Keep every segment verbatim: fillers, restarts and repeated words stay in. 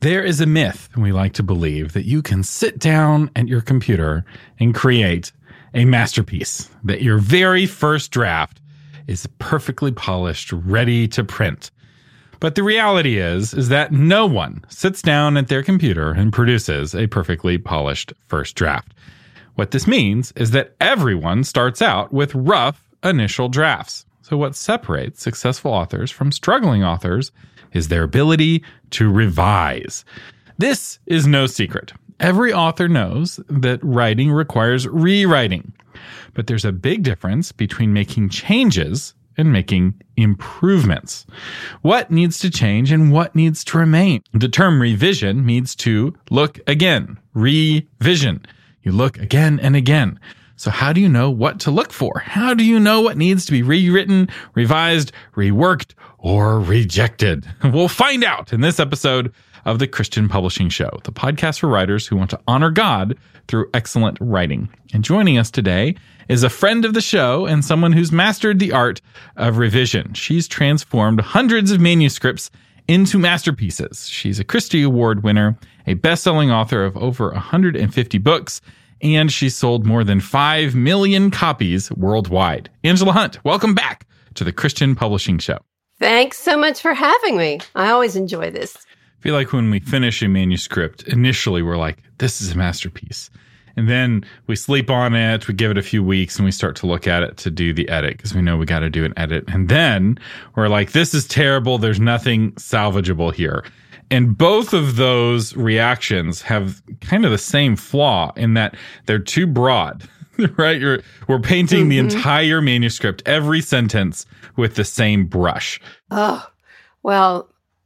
There is a myth, we like to believe, that you can sit down at your computer and create a masterpiece, that your very first draft is perfectly polished, ready to print. But the reality is, is that no one sits down at their computer and produces a perfectly polished first draft. What this means is that everyone starts out with rough initial drafts. So what separates successful authors from struggling authors is their ability to revise. This is no secret. Every author knows that writing requires rewriting. But there's a big difference between making changes and making improvements. What needs to change and what needs to remain? The term revision means to look again. Revision. You look again and again. So how do you know what to look for? How do you know what needs to be rewritten, revised, reworked, or rejected? We'll find out in this episode of the Christian Publishing Show, the podcast for writers who want to honor God through excellent writing. And joining us today is a friend of the show and someone who's mastered the art of revision. She's transformed hundreds of manuscripts into masterpieces. She's a Christy Award winner, a best-selling author of over one hundred fifty books, and she sold more than five million copies worldwide. Angela Hunt, welcome back to the Christian Publishing Show. Thanks so much for having me. I always enjoy this. I feel like when we finish a manuscript, initially we're like, this is a masterpiece. And then we sleep on it, we give it a few weeks, and we start to look at it to do the edit because we know we got to do an edit. And then we're like, this is terrible. There's nothing salvageable here. And both of those reactions have kind of the same flaw in that they're too broad, right? You're, we're painting mm-hmm. the entire manuscript, every sentence with the same brush. Oh, well,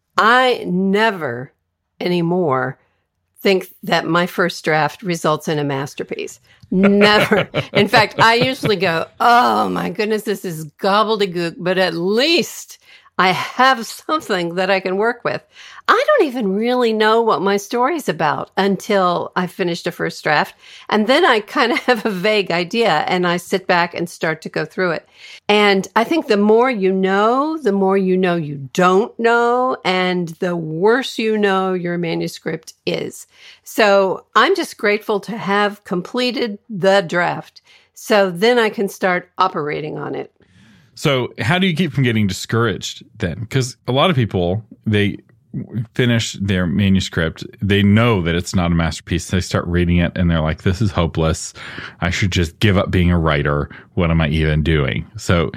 I never anymore think that my first draft results in a masterpiece. Never. In fact, I usually go, oh my goodness, this is gobbledygook, but at least I have something that I can work with. I don't even really know what my story's about until I finished a first draft. And then I kind of have a vague idea and I sit back and start to go through it. And I think the more you know, the more you know you don't know, and the worse you know your manuscript is. So I'm just grateful to have completed the draft. So then I can start operating on it. So how do you keep from getting discouraged then? Because a lot of people, they finish their manuscript, they know that it's not a masterpiece. They start reading it and they're like, this is hopeless. I should just give up being a writer. What am I even doing? So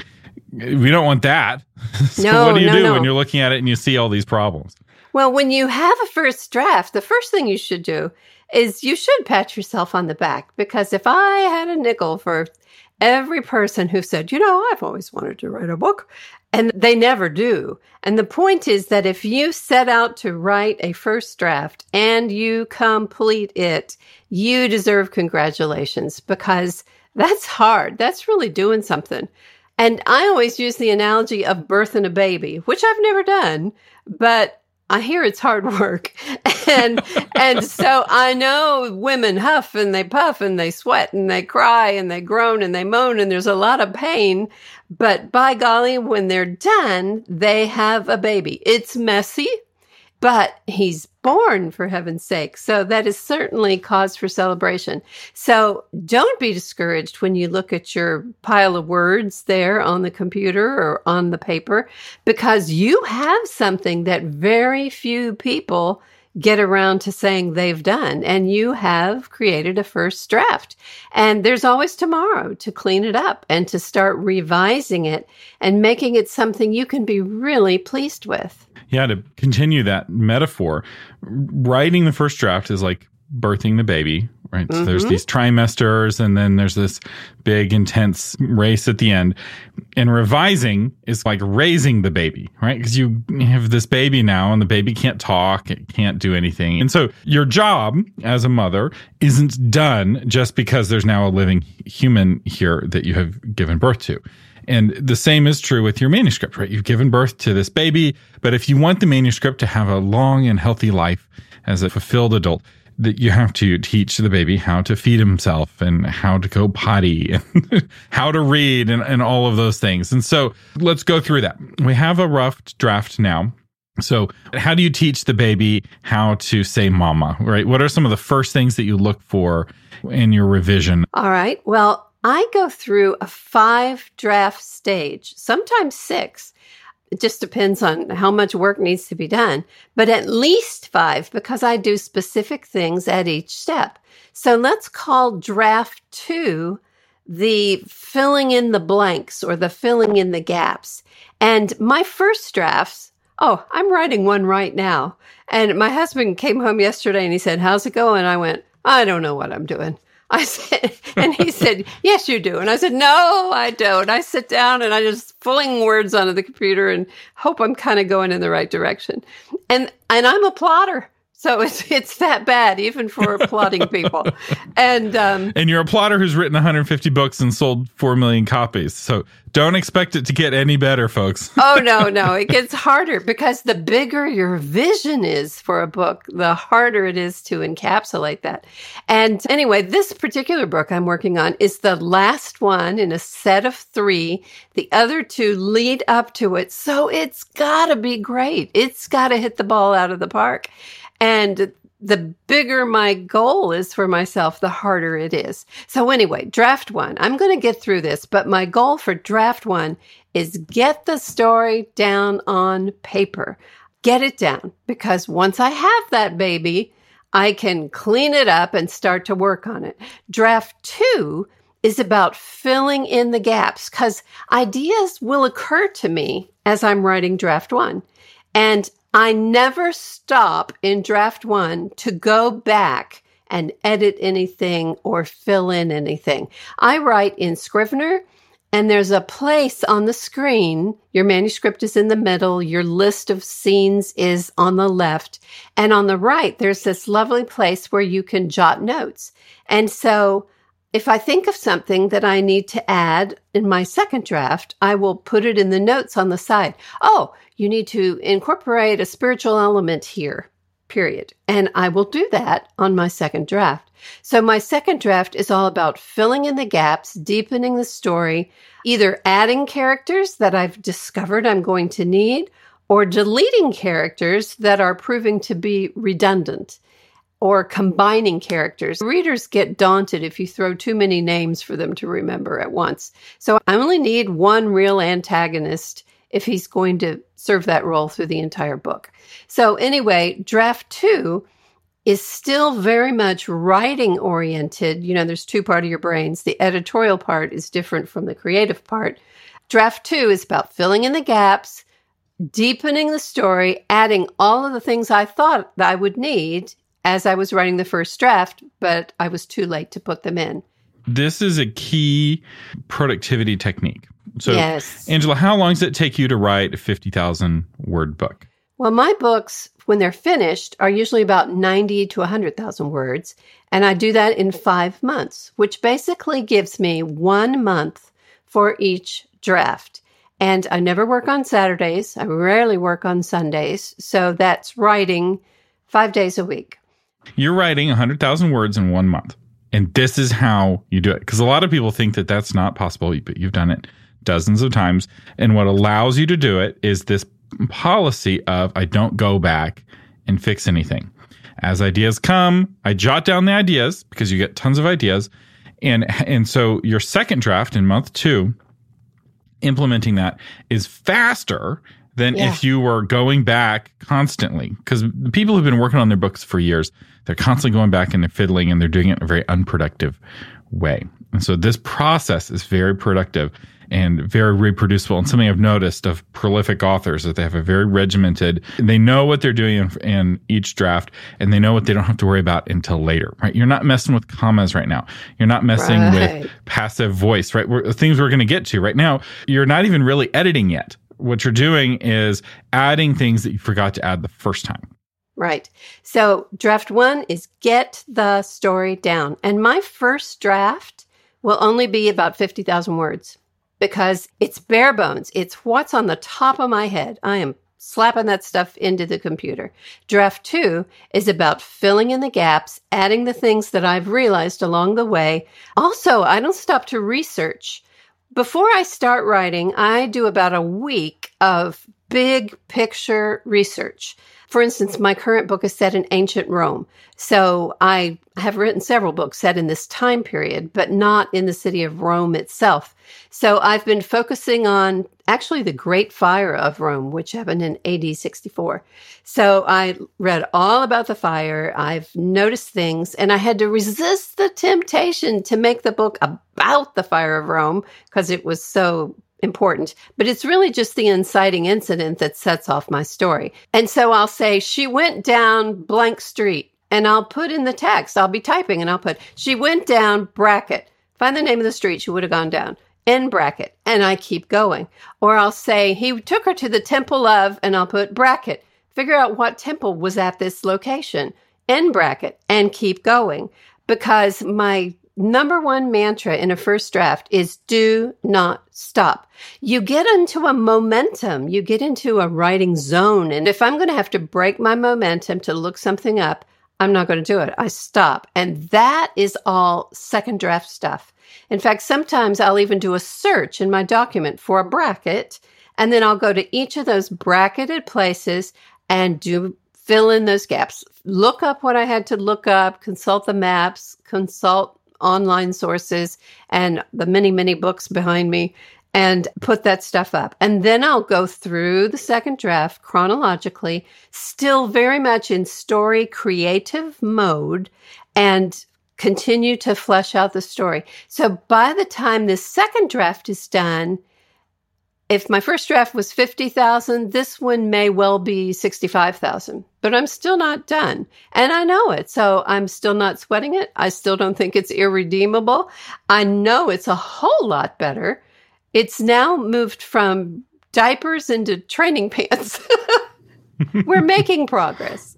we don't want that. So no, what do you no, do no. when you're looking at it and you see all these problems? Well, when you have a first draft, the first thing you should do is you should pat yourself on the back, because if I had a nickel for every person who said, you know, I've always wanted to write a book, and they never do. And the point is that if you set out to write a first draft and you complete it, you deserve congratulations, because that's hard. That's really doing something. And I always use the analogy of birthing a baby, which I've never done, but I hear it's hard work. And and so I know women huff and they puff and they sweat and they cry and they groan and they moan and there's a lot of pain. But by golly, when they're done, they have a baby. It's messy, but he's born, for heaven's sake. So that is certainly cause for celebration. So don't be discouraged when you look at your pile of words there on the computer or on the paper, because you have something that very few people get around to saying they've done, and you have created a first draft. And there's always tomorrow to clean it up and to start revising it and making it something you can be really pleased with. Yeah, to continue that metaphor, writing the first draft is like birthing the baby, right? Mm-hmm. So there's these trimesters, and then there's this big, intense race at the end. And revising is like raising the baby, right? Because you have this baby now, and the baby can't talk, it can't do anything. And so your job as a mother isn't done just because there's now a living human here that you have given birth to. And the same is true with your manuscript, right? You've given birth to this baby, but if you want the manuscript to have a long and healthy life as a fulfilled adult, that you have to teach the baby how to feed himself and how to go potty and how to read and, and all of those things. And so let's go through that. We have a rough draft now. So how do you teach the baby how to say mama, right? What are some of the first things that you look for in your revision? All right. Well, I go through a five draft stage, sometimes six. It just depends on how much work needs to be done, but at least five because I do specific things at each step. So let's call draft two the filling in the blanks or the filling in the gaps. And my first drafts, oh, I'm writing one right now. And my husband came home yesterday and he said, how's it going? I went, I don't know what I'm doing. I said, and he said, yes, you do. And I said, no, I don't. I sit down and I just fling words onto the computer and hope I'm kind of going in the right direction. And, and I'm a plotter. So it's it's that bad, even for plotting people. And um, and you're a plotter who's written one hundred fifty books and sold four million copies. So don't expect it to get any better, folks. Oh, no, no. It gets harder because the bigger your vision is for a book, the harder it is to encapsulate that. And anyway, this particular book I'm working on is the last one in a set of three. The other two lead up to it. So it's got to be great. It's got to hit the ball out of the park. And the bigger my goal is for myself, the harder it is. So anyway, draft one, I'm going to get through this, but my goal for draft one is get the story down on paper. Get it down, because once I have that baby, I can clean it up and start to work on it. Draft two is about filling in the gaps, because ideas will occur to me as I'm writing draft one. And I never stop in draft one to go back and edit anything or fill in anything. I write in Scrivener, and there's a place on the screen. Your manuscript is in the middle. Your list of scenes is on the left. And on the right, there's this lovely place where you can jot notes. And so if I think of something that I need to add in my second draft, I will put it in the notes on the side. Oh, you need to incorporate a spiritual element here, period. And I will do that on my second draft. So my second draft is all about filling in the gaps, deepening the story, either adding characters that I've discovered I'm going to need, or deleting characters that are proving to be redundant, or combining characters. Readers get daunted if you throw too many names for them to remember at once. So I only need one real antagonist if he's going to serve that role through the entire book. So anyway, draft two is still very much writing oriented. You know, there's two parts of your brains. The editorial part is different from the creative part. Draft two is about filling in the gaps, deepening the story, adding all of the things I thought that I would need as I was writing the first draft, but I was too late to put them in. This is a key productivity technique. So, yes. Angela, how long does it take you to write a fifty thousand word book? Well, my books, when they're finished, are usually about ninety to one hundred thousand words. And I do that in five months, which basically gives me one month for each draft. And I never work on Saturdays. I rarely work on Sundays. So that's writing five days a week. You're writing one hundred thousand words in one month. And this is how you do it. Because a lot of people think that that's not possible, but you've done it dozens of times. And what allows you to do it is this policy of I don't go back and fix anything. As ideas come, I jot down the ideas because you get tons of ideas. And, and so your second draft in month two, implementing that is faster than yeah. if you were going back constantly. Because the people who've been working on their books for years, they're constantly going back and they're fiddling and they're doing it in a very unproductive way. And so this process is very productive and very reproducible. And something I've noticed of prolific authors that they have a very regimented, they know what they're doing in, in each draft, and they know what they don't have to worry about until later, right? You're not messing with commas right now. You're not messing right. with passive voice, right? We're, things we're going to get to right now. You're not even really editing yet. What you're doing is adding things that you forgot to add the first time. Right. So draft one is get the story down. And my first draft will only be about fifty thousand words because it's bare bones. It's what's on the top of my head. I am slapping that stuff into the computer. Draft two is about filling in the gaps, adding the things that I've realized along the way. Also, I don't stop to research. Before I start writing, I do about a week of big picture research. For instance, my current book is set in ancient Rome. So I have written several books set in this time period, but not in the city of Rome itself. So I've been focusing on actually the Great Fire of Rome, which happened in A D sixty-four. So I read all about the fire. I've noticed things, and I had to resist the temptation to make the book about the fire of Rome because it was so important, but it's really just the inciting incident that sets off my story. And so I'll say, she went down blank street, and I'll put in the text. I'll be typing and I'll put, she went down bracket. Find the name of the street she would have gone down, end bracket. And I keep going. Or I'll say, he took her to the temple of, and I'll put bracket. Figure out what temple was at this location, end bracket, and keep going. Because my number one mantra in a first draft is do not stop. You get into a momentum, you get into a writing zone. And if I'm going to have to break my momentum to look something up, I'm not going to do it. I stop. And that is all second draft stuff. In fact, sometimes I'll even do a search in my document for a bracket, and then I'll go to each of those bracketed places and do fill in those gaps. Look up what I had to look up, consult the maps, consult online sources and the many, many books behind me, and put that stuff up. And then I'll go through the second draft chronologically, still very much in story creative mode, and continue to flesh out the story. So by the time this second draft is done, if my first draft was fifty thousand, this one may well be sixty-five thousand, but I'm still not done. And I know it, so I'm still not sweating it. I still don't think it's irredeemable. I know it's a whole lot better. It's now moved from diapers into training pants. We're making progress.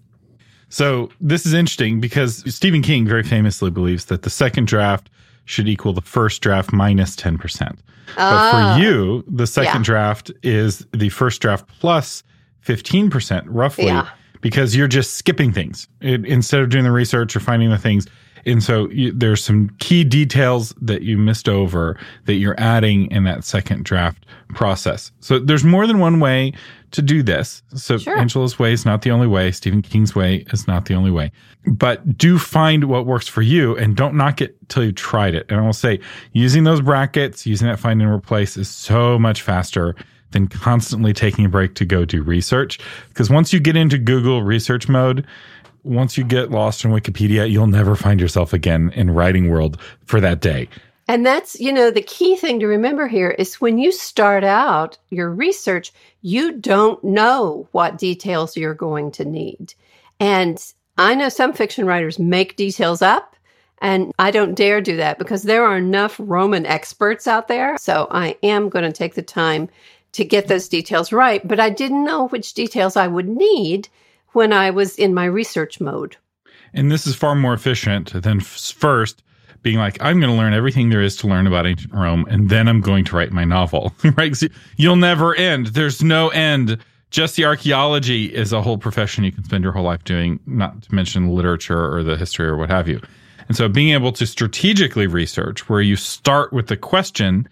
So this is interesting because Stephen King very famously believes that the second draft should equal the first draft minus ten percent. But Uh, for you, the second yeah. draft is the first draft plus fifteen percent roughly, Yeah. because you're just skipping things it, instead of doing the research or finding the things. And so you, there's some key details that you missed over that you're adding in that second draft process. So there's more than one way to do this. So Sure. Angela's way is not the only way. Stephen King's way is not the only way. But do find what works for you and don't knock it till you've tried it. And I will say, using those brackets, using that find and replace is so much faster than constantly taking a break to go do research. Because once you get into Google research mode, once you get lost in Wikipedia, you'll never find yourself again in writing world for that day. And that's, you know, the key thing to remember here is when you start out your research, you don't know what details you're going to need. And I know some fiction writers make details up, and I don't dare do that because there are enough Roman experts out there. So I am going to take the time to get those details right. But I didn't know which details I would need when I was in my research mode. And this is far more efficient than f- first being like, I'm going to learn everything there is to learn about ancient Rome, and then I'm going to write my novel, right? 'Cause you'll never end. There's no end. Just the archaeology is a whole profession you can spend your whole life doing, not to mention literature or the history or what have you. And so being able to strategically research where you start with the question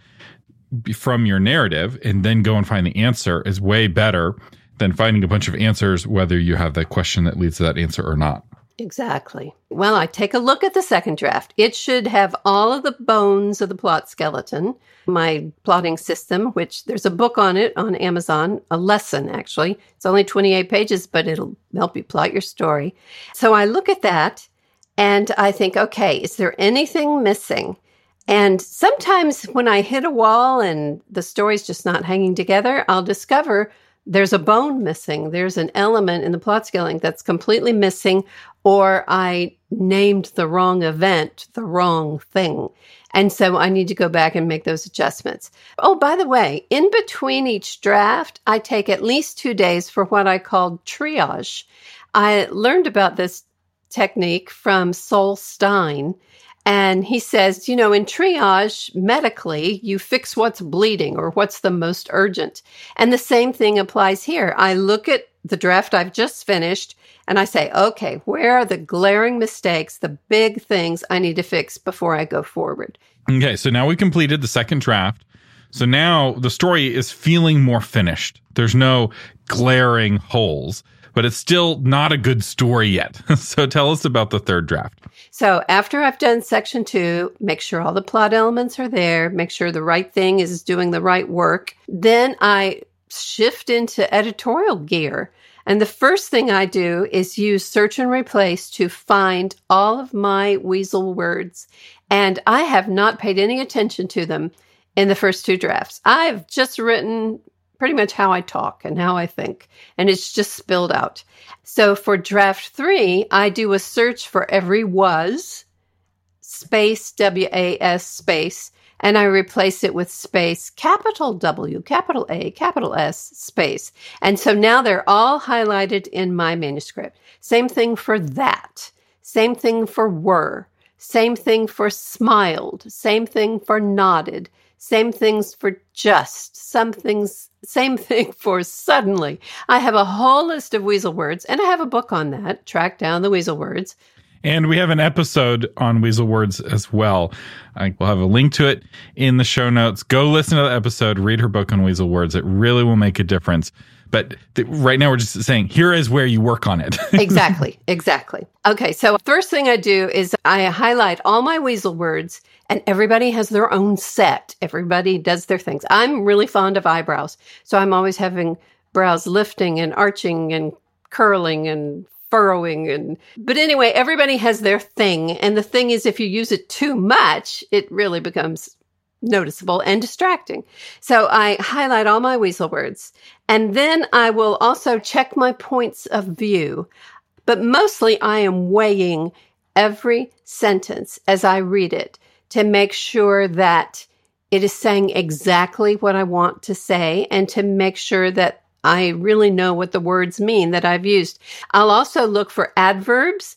from your narrative and then go and find the answer is way better than finding a bunch of answers, whether you have the question that leads to that answer or not. Exactly. Well, I take a look at the second draft. It should have all of the bones of the plot skeleton, my plotting system, which there's a book on it on Amazon, a lesson actually. It's only twenty-eight pages, but it'll help you plot your story. So I look at that and I think, okay, is there anything missing? And sometimes when I hit a wall and the story's just not hanging together, I'll discover there's a bone missing. There's an element in the plot skeleton that's completely missing, or I named the wrong event, the wrong thing. And so I need to go back and make those adjustments. Oh, by the way, in between each draft, I take at least two days for what I call triage. I learned about this technique from Sol Stein. And he says, you know, in triage, medically, you fix what's bleeding or what's the most urgent. And the same thing applies here. I look at the draft I've just finished and I say, okay, where are the glaring mistakes, the big things I need to fix before I go forward? Okay, so now we completed the second draft. So now the story is feeling more finished. There's no glaring holes, but it's still not a good story yet. So tell us about the third draft. So after I've done section two, make sure all the plot elements are there, make sure the right thing is doing the right work. Then I shift into editorial gear. And the first thing I do is use search and replace to find all of my weasel words. And I have not paid any attention to them in the first two drafts. I've just written pretty much how I talk and how I think, and it's just spilled out. So for draft three, I do a search for every was, space, W A S space, and I replace it with space, capital W, capital A, capital S, space. And so now they're all highlighted in my manuscript. Same thing for that. Same thing for were. Same thing for smiled. Same thing for nodded. Same things for just. Some things, same thing for suddenly. I have a whole list of weasel words, and I have a book on that, Track Down the Weasel Words. And we have an episode on weasel words as well. I will have a link to it in the show notes. Go listen to the episode, read her book on weasel words. It really will make a difference. But th- right now we're just saying, here is where you work on it. Exactly, exactly. Okay, so first thing I do is I highlight all my weasel words, and everybody has their own set. Everybody does their things. I'm really fond of eyebrows, so I'm always having brows lifting and arching and curling and furrowing. And but anyway, everybody has their thing. And the thing is, if you use it too much, it really becomes noticeable and distracting. So I highlight all my weasel words. And then I will also check my points of view. But mostly I am weighing every sentence as I read it to make sure that it is saying exactly what I want to say and to make sure that I really know what the words mean that I've used. I'll also look for adverbs.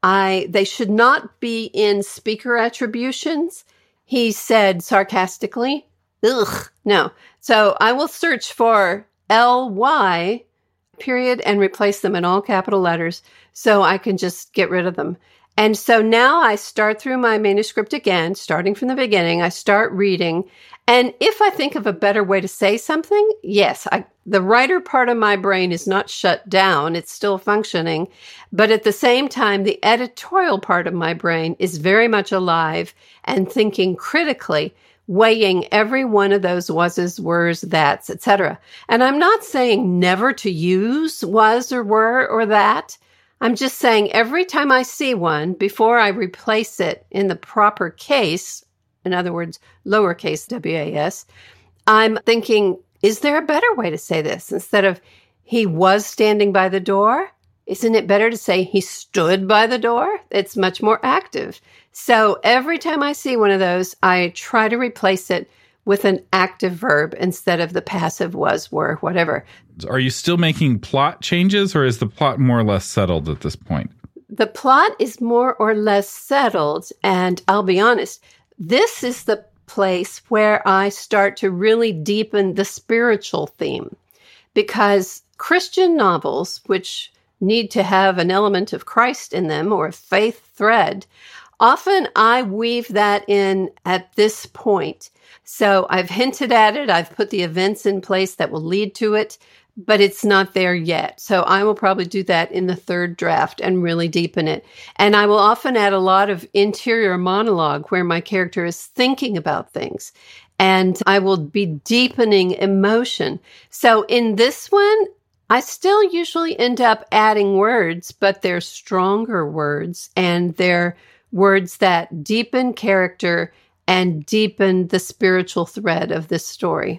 I they should not be in speaker attributions. He said sarcastically, ugh, no. So I will search for L Y, period, and replace them in all capital letters so I can just get rid of them. And so now I start through my manuscript again, starting from the beginning. I start reading. And if I think of a better way to say something, yes, I, the writer part of my brain is not shut down. It's still functioning. But at the same time, the editorial part of my brain is very much alive and thinking critically, weighing every one of those wases, weres, that's, et cetera. And I'm not saying never to use was or were or that. I'm just saying every time I see one, before I replace it in the proper case, in other words, lowercase W A S, I'm thinking, is there a better way to say this? Instead of he was standing by the door, isn't it better to say he stood by the door? It's much more active. So every time I see one of those, I try to replace it with an active verb instead of the passive was, were, whatever. Are you still making plot changes, or is the plot more or less settled at this point? The plot is more or less settled, and I'll be honest, this is the place where I start to really deepen the spiritual theme, because Christian novels, which need to have an element of Christ in them or a faith thread, often I weave that in at this point. So I've hinted at it. I've put the events in place that will lead to it, but it's not there yet. So I will probably do that in the third draft and really deepen it. And I will often add a lot of interior monologue where my character is thinking about things. And I will be deepening emotion. So in this one, I still usually end up adding words, but they're stronger words, and they're words that deepen character and deepen the spiritual thread of this story.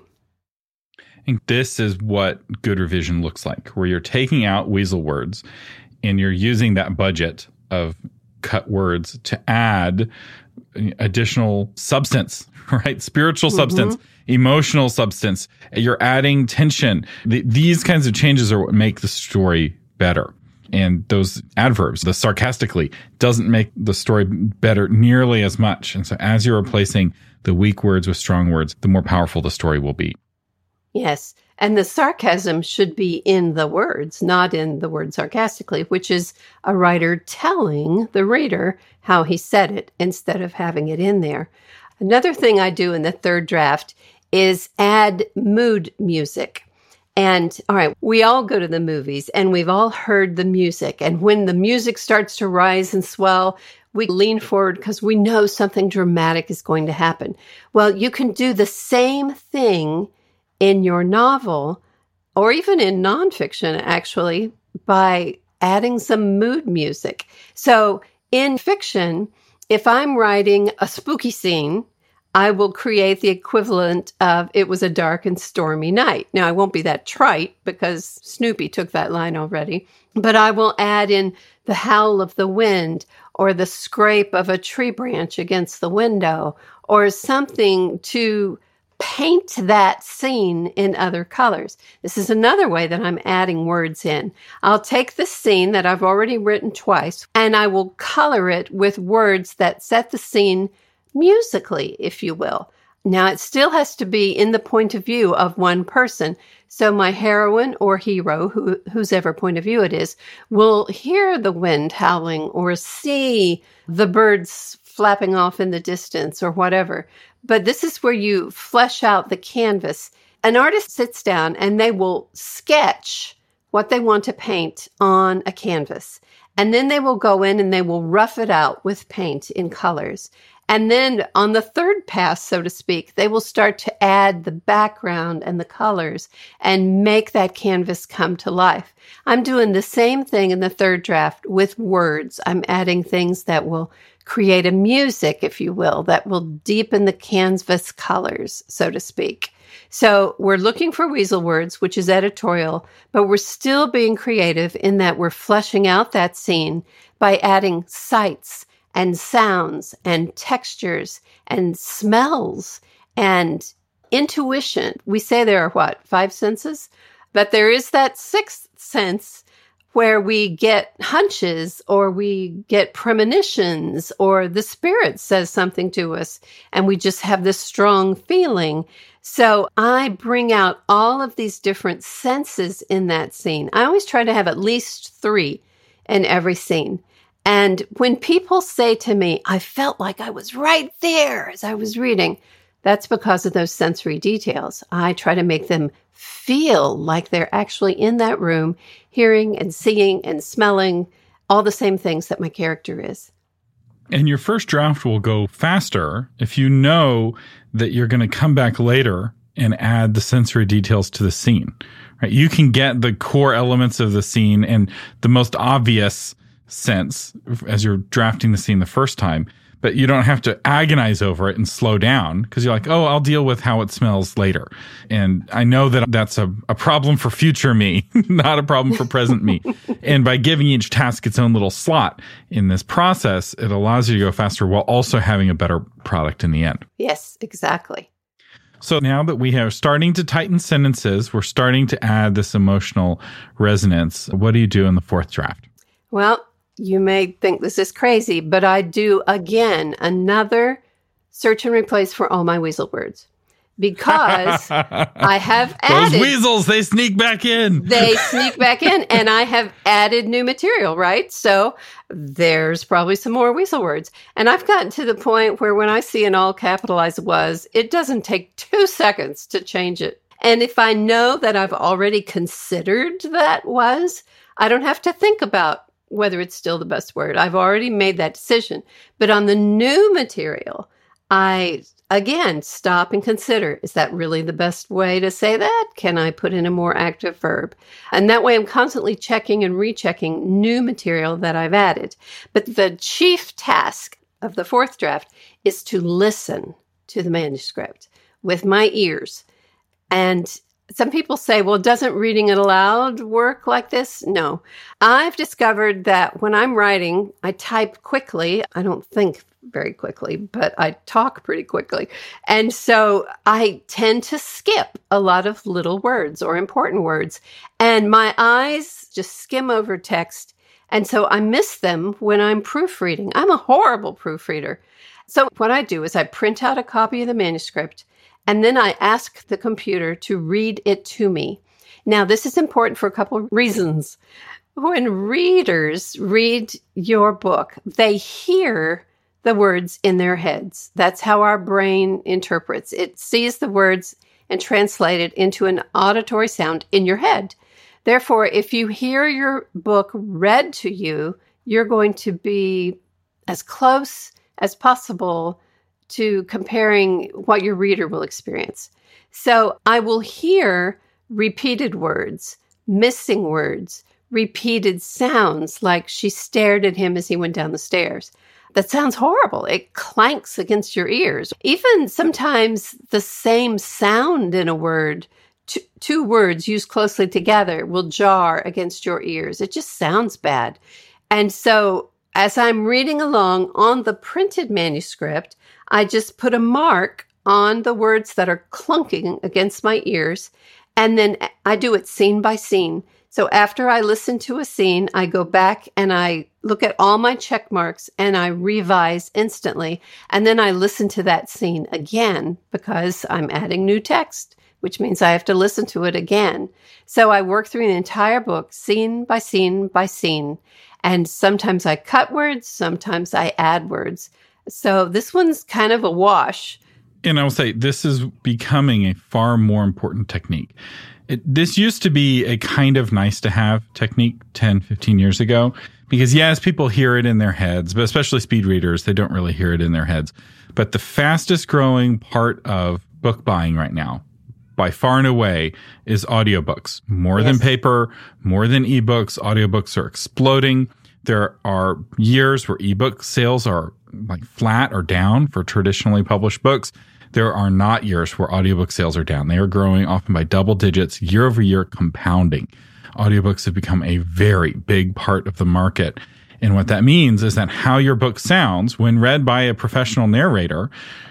And this is what good revision looks like, where you're taking out weasel words and you're using that budget of cut words to add additional substance, right? Spiritual mm-hmm. substance, emotional substance. You're adding tension. The, these kinds of changes are what make the story better. And those adverbs, the sarcastically, doesn't make the story better nearly as much. And so as you're replacing the weak words with strong words, the more powerful the story will be. Yes. And the sarcasm should be in the words, not in the word sarcastically, which is a writer telling the reader how he said it instead of having it in there. Another thing I do in the third draft is add mood music. And all right, we all go to the movies and we've all heard the music. And when the music starts to rise and swell, we lean forward because we know something dramatic is going to happen. Well, you can do the same thing in your novel or even in nonfiction, actually, by adding some mood music. So in fiction, if I'm writing a spooky scene, I will create the equivalent of it was a dark and stormy night. Now, I won't be that trite because Snoopy took that line already, but I will add in the howl of the wind or the scrape of a tree branch against the window or something to paint that scene in other colors. This is another way that I'm adding words in. I'll take the scene that I've already written twice and I will color it with words that set the scene musically, if you will. Now, it still has to be in the point of view of one person. So my heroine or hero, who, whose ever point of view it is, will hear the wind howling or see the birds flapping off in the distance or whatever. But this is where you flesh out the canvas. An artist sits down and they will sketch what they want to paint on a canvas. And then they will go in and they will rough it out with paint in colors. And then on the third pass, so to speak, they will start to add the background and the colors and make that canvas come to life. I'm doing the same thing in the third draft with words. I'm adding things that will create a music, if you will, that will deepen the canvas colors, so to speak. So we're looking for weasel words, which is editorial, but we're still being creative in that we're fleshing out that scene by adding sights and sounds and textures and smells and intuition. We say there are what, five senses? But there is that sixth sense where we get hunches or we get premonitions or the spirit says something to us and we just have this strong feeling. So I bring out all of these different senses in that scene. I always try to have at least three in every scene. And when people say to me, I felt like I was right there as I was reading, that's because of those sensory details. I try to make them feel like they're actually in that room, hearing and seeing and smelling all the same things that my character is. And your first draft will go faster if you know that you're going to come back later and add the sensory details to the scene. Right? You can get the core elements of the scene and the most obvious sense as you're drafting the scene the first time, but you don't have to agonize over it and slow down because you're like, oh, I'll deal with how it smells later. And I know that that's a, a problem for future me, not a problem for present me. And by giving each task its own little slot in this process, it allows you to go faster while also having a better product in the end. Yes, exactly. So now that we are starting to tighten sentences, we're starting to add this emotional resonance. What do you do in the fourth draft? Well, you may think this is crazy, but I do, again, another search and replace for all my weasel words. Because I have added... Those weasels, they sneak back in. They sneak back in, and I have added new material, right? So there's probably some more weasel words. And I've gotten to the point where when I see an all capitalized was, it doesn't take two seconds to change it. And if I know that I've already considered that was, I don't have to think about whether it's still the best word. I've already made that decision. But on the new material, I, again, stop and consider, is that really the best way to say that? Can I put in a more active verb? And that way I'm constantly checking and rechecking new material that I've added. But the chief task of the fourth draft is to listen to the manuscript with my ears. And some people say, well, doesn't reading it aloud work like this? No. I've discovered that when I'm writing, I type quickly. I don't think very quickly, but I talk pretty quickly. And so I tend to skip a lot of little words or important words. And my eyes just skim over text. And so I miss them when I'm proofreading. I'm a horrible proofreader. So what I do is I print out a copy of the manuscript, and then I ask the computer to read it to me. Now, this is important for a couple of reasons. When readers read your book, they hear the words in their heads. That's how our brain interprets. It sees the words and translate it into an auditory sound in your head. Therefore, if you hear your book read to you, you're going to be as close as possible to comparing what your reader will experience. So I will hear repeated words, missing words, repeated sounds, like she stared at him as he went down the stairs. That sounds horrible. It clanks against your ears. Even sometimes the same sound in a word, t- two words used closely together, will jar against your ears. It just sounds bad. And so as I'm reading along on the printed manuscript, I just put a mark on the words that are clunking against my ears, and then I do it scene by scene. So after I listen to a scene, I go back and I look at all my check marks and I revise instantly. And then I listen to that scene again because I'm adding new text, which means I have to listen to it again. So I work through the entire book, scene by scene by scene. And sometimes I cut words, sometimes I add words. So this one's kind of a wash. And I will say, this is becoming a far more important technique. It, this used to be a kind of nice to have technique ten, fifteen years ago, because yes, people hear it in their heads, but especially speed readers, they don't really hear it in their heads. But the fastest growing part of book buying right now, by far and away, is audiobooks. More yes. than paper, more than ebooks. Audiobooks are exploding. There are years where ebook sales are like flat or down for traditionally published books. There are not years where audiobook sales are down. They are growing often by double digits, year over year, compounding. Audiobooks have become a very big part of the market. And what that means is that how your book sounds when read by a professional narrator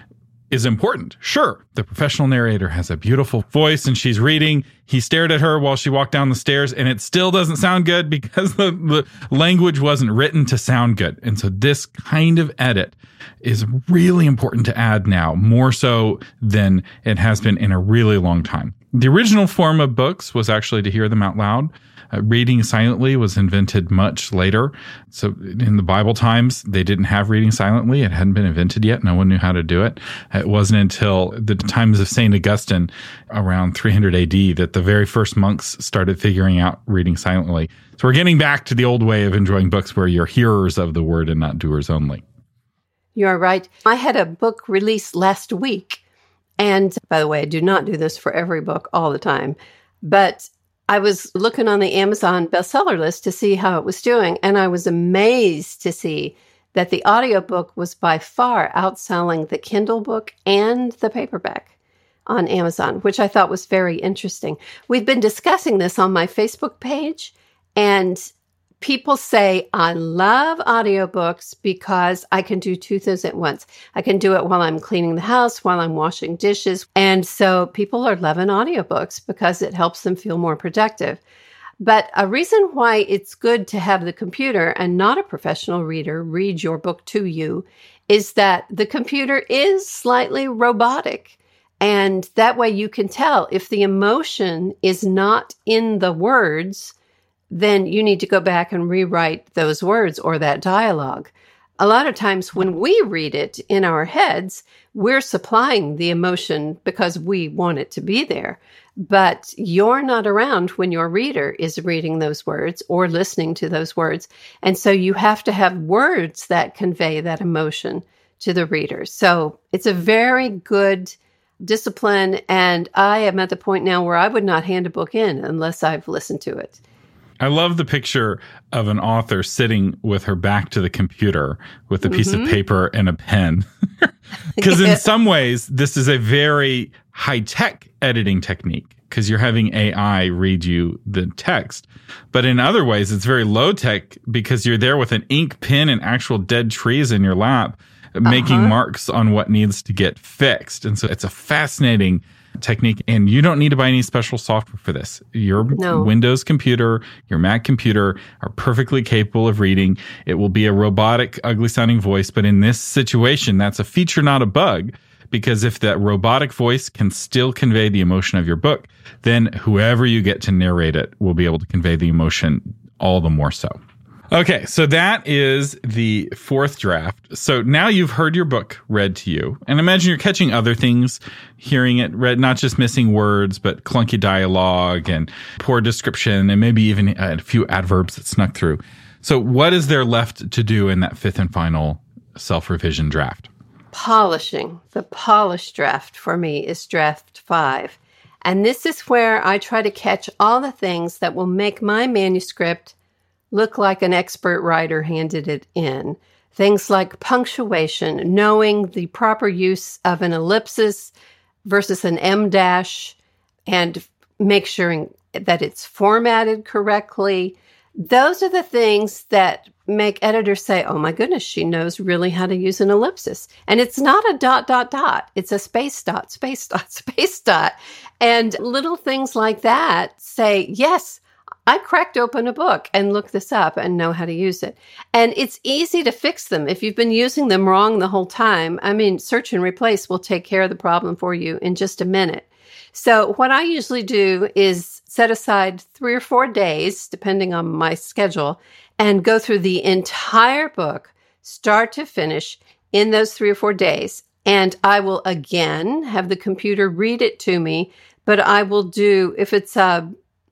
is important. Sure, the professional narrator has a beautiful voice and she's reading. He stared at her while she walked down the stairs, and it still doesn't sound good because the, the language wasn't written to sound good. And so this kind of edit is really important to add now, more so than it has been in a really long time. The original form of books was actually to hear them out loud. Uh, reading silently was invented much later. So in the Bible times, they didn't have reading silently. It hadn't been invented yet. No one knew how to do it. It wasn't until the times of Saint Augustine around three hundred A D that the very first monks started figuring out reading silently. So we're getting back to the old way of enjoying books where you're hearers of the word and not doers only. You're right. I had a book released last week. And by the way, I do not do this for every book all the time, but I was looking on the Amazon bestseller list to see how it was doing, and I was amazed to see that the audiobook was by far outselling the Kindle book and the paperback on Amazon, which I thought was very interesting. We've been discussing this on my Facebook page, and people say, I love audiobooks because I can do two things at once. I can do it while I'm cleaning the house, while I'm washing dishes. And so people are loving audiobooks because it helps them feel more productive. But a reason why it's good to have the computer and not a professional reader read your book to you is that the computer is slightly robotic. And that way you can tell if the emotion is not in the words, then you need to go back and rewrite those words or that dialogue. A lot of times when we read it in our heads, we're supplying the emotion because we want it to be there. But you're not around when your reader is reading those words or listening to those words. And so you have to have words that convey that emotion to the reader. So it's a very good discipline. And I am at the point now where I would not hand a book in unless I've listened to it. I love the picture of an author sitting with her back to the computer with a piece mm-hmm. of paper and a pen. Because yeah. in some ways, this is a very high-tech editing technique because you're having A I read you the text. But in other ways, it's very low-tech because you're there with an ink pen and actual dead trees in your lap, uh-huh. making marks on what needs to get fixed. And so it's a fascinating technique, and you don't need to buy any special software for this. Your no. Windows computer, your Mac computer are perfectly capable of reading. It will be a robotic, ugly sounding voice, but in this situation, that's a feature, not a bug, because if that robotic voice can still convey the emotion of your book, then whoever you get to narrate it will be able to convey the emotion all the more so. Okay, so that is the fourth draft. So now you've heard your book read to you. And imagine you're catching other things, hearing it read, not just missing words, but clunky dialogue and poor description, and maybe even a few adverbs that snuck through. So what is there left to do in that fifth and final self-revision draft? Polishing. The polished draft for me is draft five. And this is where I try to catch all the things that will make my manuscript look like an expert writer handed it in. Things like punctuation, knowing the proper use of an ellipsis versus an em dash, and make sure that it's formatted correctly. Those are the things that make editors say, oh my goodness, she knows really how to use an ellipsis. And it's not a dot, dot, dot. It's a space dot, space dot, space dot. And little things like that say, yes, I cracked open a book and looked this up and know how to use it. And it's easy to fix them. If you've been using them wrong the whole time, I mean, search and replace will take care of the problem for you in just a minute. So what I usually do is set aside three or four days, depending on my schedule, and go through the entire book, start to finish, in those three or four days. And I will again have the computer read it to me, but I will do, if it's a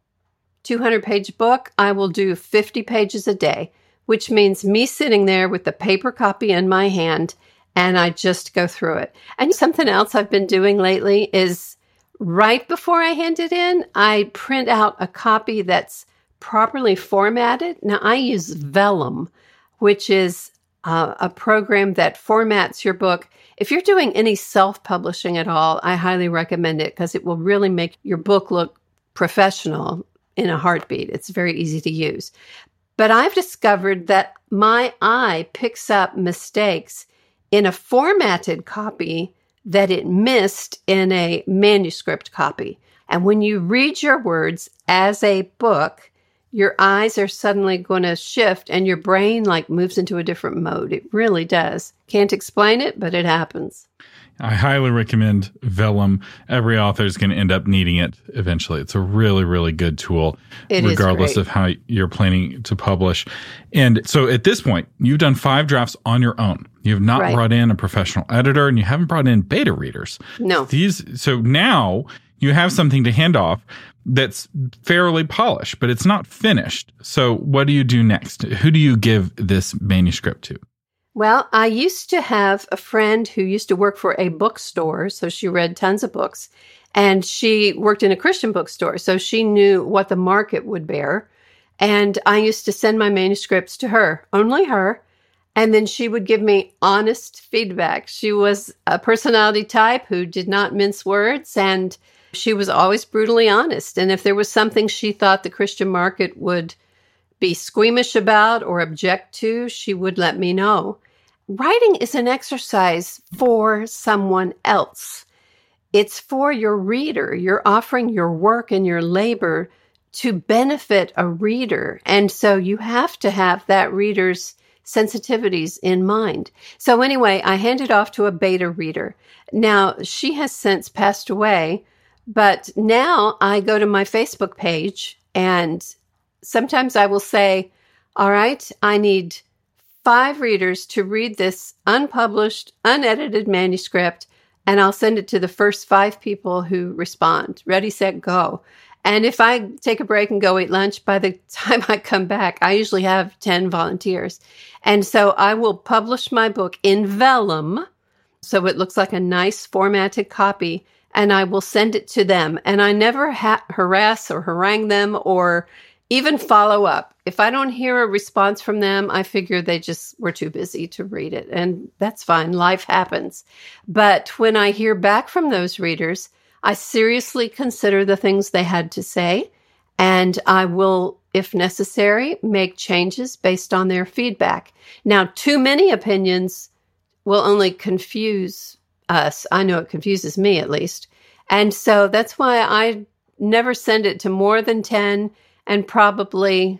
two hundred page book, I will do fifty pages a day, which means me sitting there with the paper copy in my hand, and I just go through it. And something else I've been doing lately is right before I hand it in, I print out a copy that's properly formatted. Now, I use Vellum, which is uh, a program that formats your book. If you're doing any self-publishing at all, I highly recommend it because it will really make your book look professional in a heartbeat. It's very easy to use. But I've discovered that my eye picks up mistakes in a formatted copy that it missed in a manuscript copy. And when you read your words as a book, your eyes are suddenly going to shift and your brain like moves into a different mode. It really does. Can't explain it, but it happens. I highly recommend Vellum. Every author is going to end up needing it eventually. It's a really, really good tool, it regardless of how you're planning to publish. And so at this point, you've done five drafts on your own. You have not right. brought in a professional editor, and you haven't brought in beta readers. No. These. So now you have something to hand off that's fairly polished, but it's not finished. So what do you do next? Who do you give this manuscript to? Well, I used to have a friend who used to work for a bookstore, so she read tons of books, and she worked in a Christian bookstore, so she knew what the market would bear, and I used to send my manuscripts to her, only her, and then she would give me honest feedback. She was a personality type who did not mince words, and she was always brutally honest, and if there was something she thought the Christian market would be squeamish about or object to, she would let me know. Writing is an exercise for someone else. It's for your reader. You're offering your work and your labor to benefit a reader. And so you have to have that reader's sensitivities in mind. So anyway, I handed off to a beta reader. Now, she has since passed away, but now I go to my Facebook page and sometimes I will say, all right, I need five readers to read this unpublished, unedited manuscript, and I'll send it to the first five people who respond. Ready, set, go. And if I take a break and go eat lunch, by the time I come back, I usually have ten volunteers. And so I will publish my book in Vellum, so it looks like a nice formatted copy, and I will send it to them. And I never ha- harass or harangue them or even follow up. If I don't hear a response from them, I figure they just were too busy to read it. And that's fine. Life happens. But when I hear back from those readers, I seriously consider the things they had to say. And I will, if necessary, make changes based on their feedback. Now, too many opinions will only confuse us. I know it confuses me at least. And so that's why I never send it to more than ten. And probably,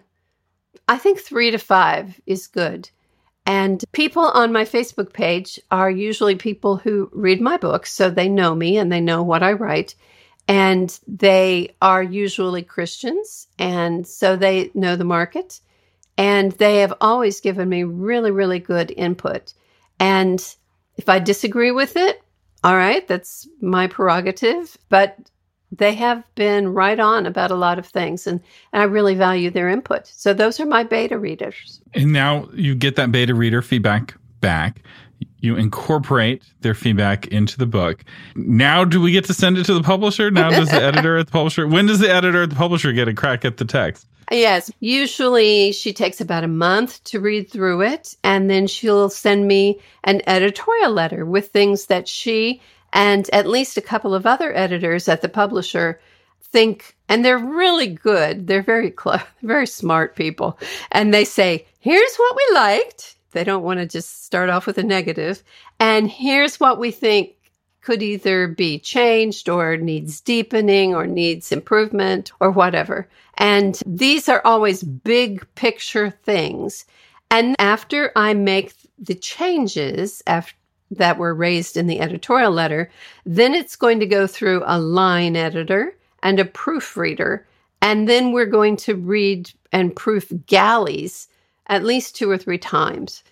I think three to five is good. And people on my Facebook page are usually people who read my books, so they know me and they know what I write. And they are usually Christians, and so they know the market. And they have always given me really, really good input. And if I disagree with it, all right, that's my prerogative. But they have been right on about a lot of things, and, and I really value their input. So those are my beta readers. And now you get that beta reader feedback back. You incorporate their feedback into the book. Now do we get to send it to the publisher? Now does the editor at the publisher? When does the editor at the publisher get a crack at the text? Yes. Usually she takes about a month to read through it, and then she'll send me an editorial letter with things that she and at least a couple of other editors at the publisher think, and they're really good. They're very clever, very smart people. And they say, here's what we liked. They don't want to just start off with a negative. And here's what we think could either be changed or needs deepening or needs improvement or whatever. And these are always big picture things. And after I make the changes after that were raised in the editorial letter, then it's going to go through a line editor and a proofreader. And then we're going to read and proof galleys at least two or three times.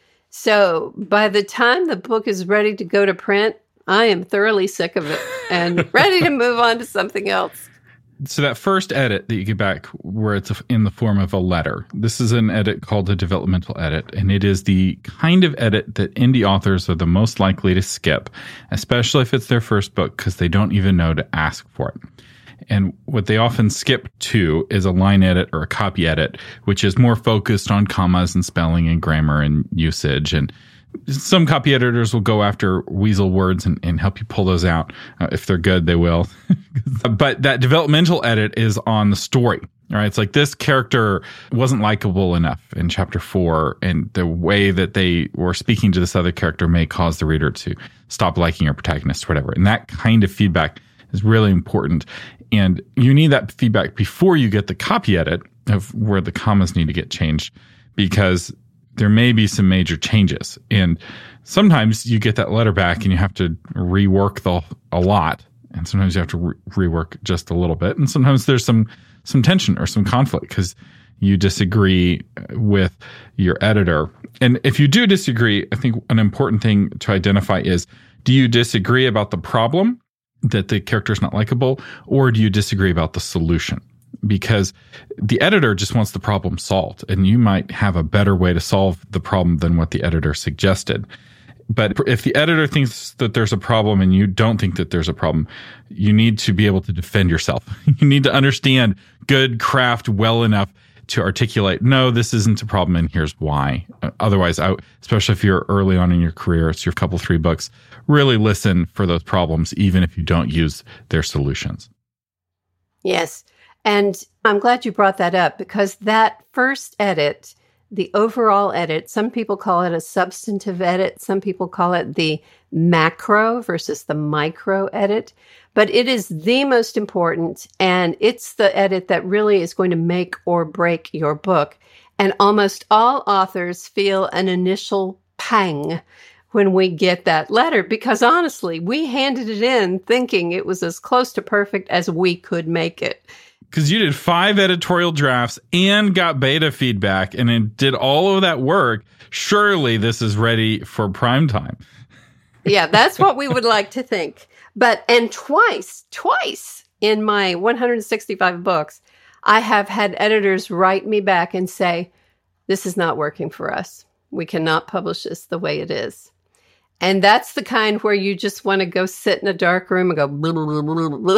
So by the time the book is ready to go to print, I am thoroughly sick of it and ready to move on to something else. So that first edit that you get back where it's in the form of a letter, this is an edit called a developmental edit, and it is the kind of edit that indie authors are the most likely to skip, especially if it's their first book, because they don't even know to ask for it. And what they often skip to is a line edit or a copy edit, which is more focused on commas and spelling and grammar and usage. And some copy editors will go after weasel words and, and help you pull those out. Uh, if they're good, they will. But that developmental edit is on the story. All right. It's like this character wasn't likable enough in chapter four, and the way that they were speaking to this other character may cause the reader to stop liking your protagonist, or whatever. And that kind of feedback is really important. And you need that feedback before you get the copy edit of where the commas need to get changed, because there may be some major changes. And sometimes you get that letter back and you have to rework the a lot. And sometimes you have to re- rework just a little bit. And sometimes there's some, some tension or some conflict because you disagree with your editor. And if you do disagree, I think an important thing to identify is, do you disagree about the problem, that the character is not likable, or do you disagree about the solution? Because the editor just wants the problem solved, and you might have a better way to solve the problem than what the editor suggested. But if the editor thinks that there's a problem and you don't think that there's a problem, you need to be able to defend yourself. You need to understand good craft well enough to articulate, no, this isn't a problem and here's why. Otherwise, I, especially if you're early on in your career, it's your couple, three books, really listen for those problems, even if you don't use their solutions. Yes. And I'm glad you brought that up, because that first edit, the overall edit, some people call it a substantive edit. Some people call it the macro versus the micro edit. But it is the most important, and it's the edit that really is going to make or break your book. And almost all authors feel an initial pang when we get that letter, because honestly, we handed it in thinking it was as close to perfect as we could make it. Because you did five editorial drafts and got beta feedback and it did all of that work. Surely this is ready for prime time. Yeah, that's what we would like to think. But, and twice, twice in my one hundred sixty-five books, I have had editors write me back and say, this is not working for us. We cannot publish this the way it is. And that's the kind where you just want to go sit in a dark room and go blah, blah, blah, blah, blah.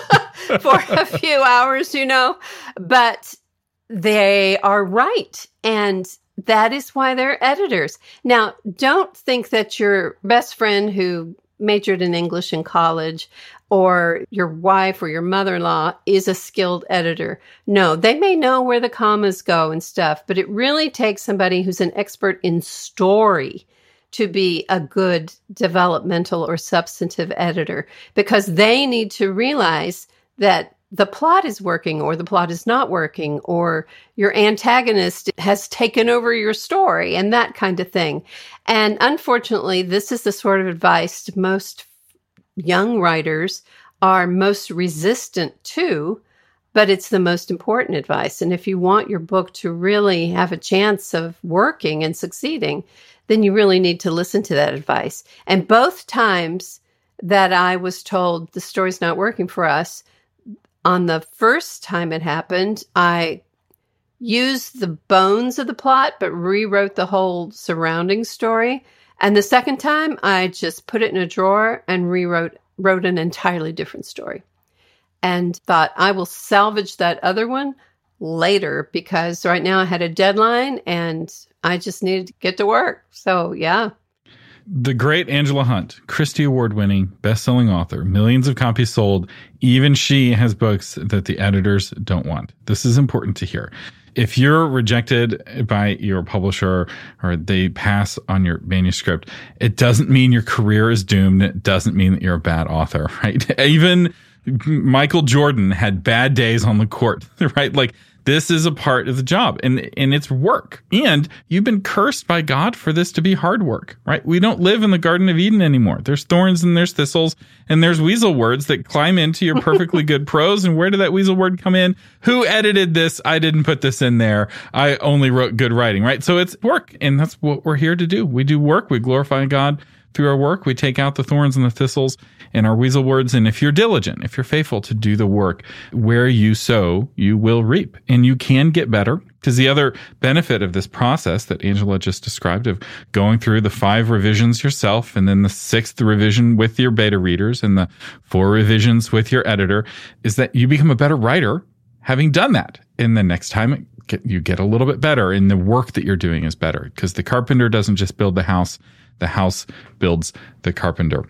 For a few hours, you know, but they are right. And that is why they're editors. Now, don't think that your best friend who majored in English in college or your wife or your mother-in-law is a skilled editor. No, they may know where the commas go and stuff, but it really takes somebody who's an expert in story to be a good developmental or substantive editor, because they need to realize that the plot is working or the plot is not working, or your antagonist has taken over your story and that kind of thing. And unfortunately, this is the sort of advice most young writers are most resistant to, but it's the most important advice. And if you want your book to really have a chance of working and succeeding, then you really need to listen to that advice. And both times that I was told the story's not working for us, on the first time it happened, I used the bones of the plot, but rewrote the whole surrounding story. And the second time, I just put it in a drawer and rewrote wrote an entirely different story. And thought, I will salvage that other one later, because right now I had a deadline and I just needed to get to work. So, yeah. The great Angela Hunt, Christie Award-winning, best-selling author, millions of copies sold. Even she has books that the editors don't want. This is important to hear. If you're rejected by your publisher or they pass on your manuscript, it doesn't mean your career is doomed. It doesn't mean that you're a bad author, right? Even Michael Jordan had bad days on the court, right? Like, this is a part of the job, and and it's work. And you've been cursed by God for this to be hard work, right? We don't live in the Garden of Eden anymore. There's thorns and there's thistles and there's weasel words that climb into your perfectly good prose. And where did that weasel word come in? Who edited this? I didn't put this in there. I only wrote good writing, right? So it's work, and that's what we're here to do. We do work. We glorify God through our work. We take out the thorns and the thistles and our weasel words. And if you're diligent, if you're faithful to do the work, where you sow, you will reap. And you can get better, because the other benefit of this process that Angela just described, of going through the five revisions yourself and then the sixth revision with your beta readers and the four revisions with your editor, is that you become a better writer having done that. And the next time it get, you get a little bit better, and the work that you're doing is better, because the carpenter doesn't just build the house. The house builds the carpenter.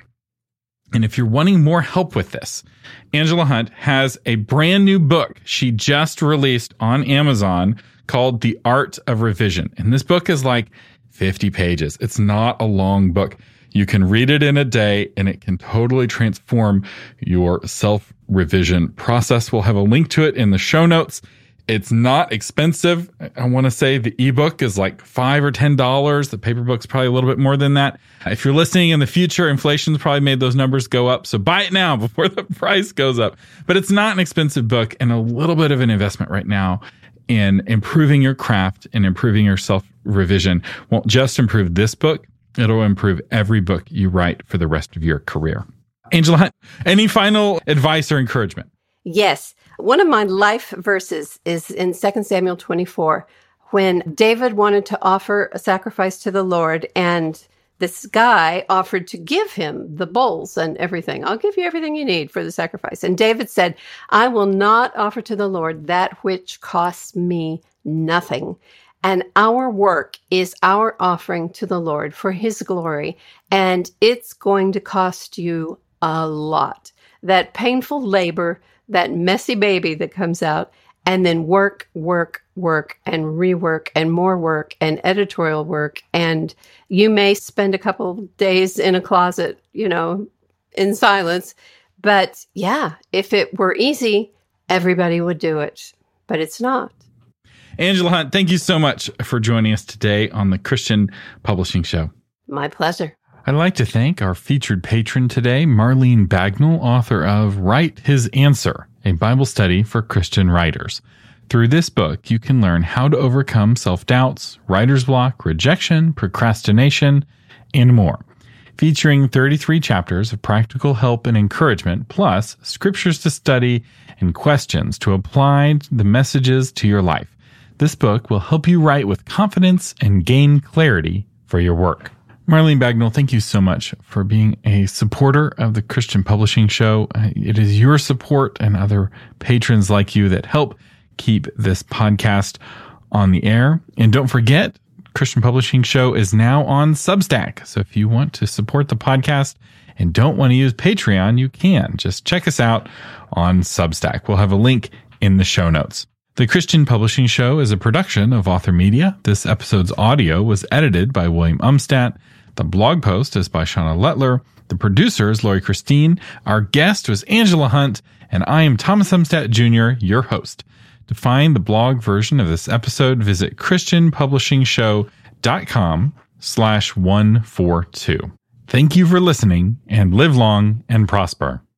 And if you're wanting more help with this, Angela Hunt has a brand new book she just released on Amazon called The Art of Revision. And this book is like fifty pages. It's not a long book. You can read it in a day, and it can totally transform your self-revision process. We'll have a link to it in the show notes. It's not expensive. I want to say the ebook is like five or ten dollars. The paper book's probably a little bit more than that. If you're listening in the future, inflation's probably made those numbers go up. So buy it now before the price goes up. But it's not an expensive book, and a little bit of an investment right now in improving your craft and improving your self-revision won't just improve this book. It'll improve every book you write for the rest of your career. Angela Hunt, any final advice or encouragement? Yes. One of my life verses is in Second Samuel twenty-four, when David wanted to offer a sacrifice to the Lord, and this guy offered to give him the bulls and everything. I'll give you everything you need for the sacrifice. And David said, I will not offer to the Lord that which costs me nothing. And our work is our offering to the Lord for his glory. And it's going to cost you a lot. That painful labor, that messy baby that comes out, and then work, work, work, and rework, and more work, and editorial work. And you may spend a couple days in a closet, you know, in silence. But yeah, if it were easy, everybody would do it. But it's not. Angela Hunt, thank you so much for joining us today on the Christian Publishing Show. My pleasure. I'd like to thank our featured patron today, Marlene Bagnall, author of Write His Answer, a Bible study for Christian writers. Through this book, you can learn how to overcome self-doubts, writer's block, rejection, procrastination, and more. Featuring thirty-three chapters of practical help and encouragement, plus scriptures to study and questions to apply the messages to your life. This book will help you write with confidence and gain clarity for your work. Marlene Bagnall, thank you so much for being a supporter of the Christian Publishing Show. It is your support and other patrons like you that help keep this podcast on the air. And don't forget, Christian Publishing Show is now on Substack. So if you want to support the podcast and don't want to use Patreon, you can. Just check us out on Substack. We'll have a link in the show notes. The Christian Publishing Show is a production of Author Media. This episode's audio was edited by William Umstadt. The blog post is by Shauna Lettler. The producer is Lori Christine. Our guest was Angela Hunt, and I am Thomas Umstadt Junior, your host. To find the blog version of this episode, visit christianpublishingshow.com slash 142. Thank you for listening, and live long and prosper.